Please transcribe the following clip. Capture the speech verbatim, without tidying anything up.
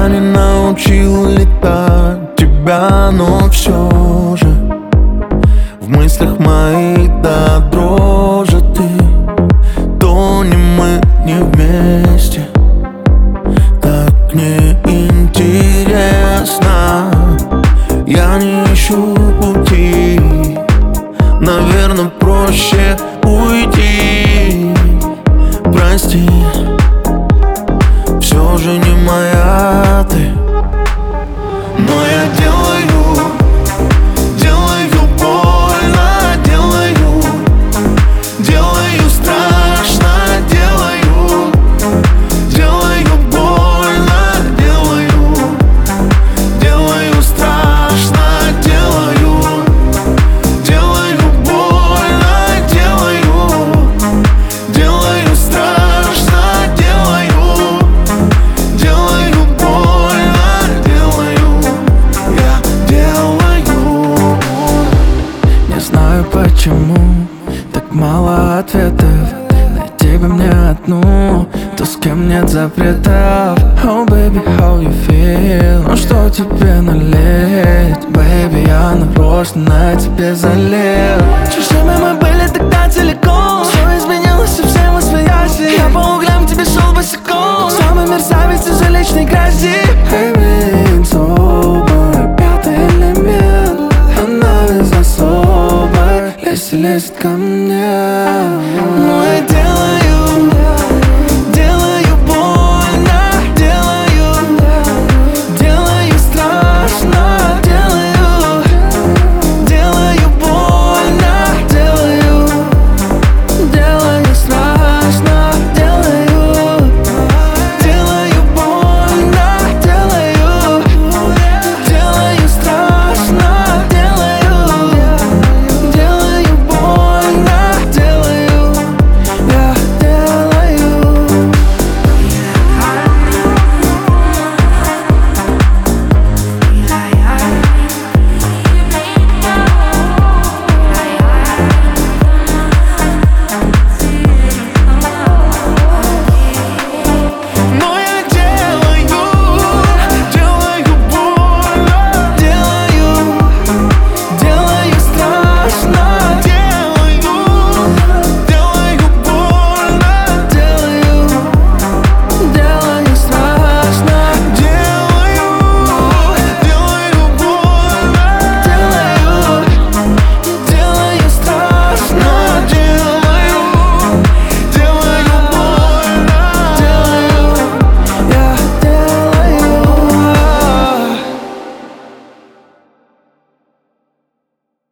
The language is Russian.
Я не научил летать тебя, но все же в мыслях моих до дрожи ты. То не мы, не вместе, так неинтересно. Я не ищу пути, наверное, проще уйти. Прости, все же не моя ты. Но я делаю, делаю больно, делаю, делаю страшно, делаю, делаю больно, делаю, делаю страшно, делаю, делаю больно, делаю, делаю страшно, делаю, делаю больно, делаю, я делаю. Не знаю почему так мало ответов. Найти бы мне одну, то с кем нет запретов. Oh baby, how you feel? Ну что тебе налить? Baby, я нарочно на тебе залил. Чужими мы были тогда целиком. Все изменилось, и все мы свояси. Я по углям к тебе шел босиком. Самый мерзавец из личной грязи. Hey, it's over. Пятый элемент, она весь особая. Лезь и лезет ко мне.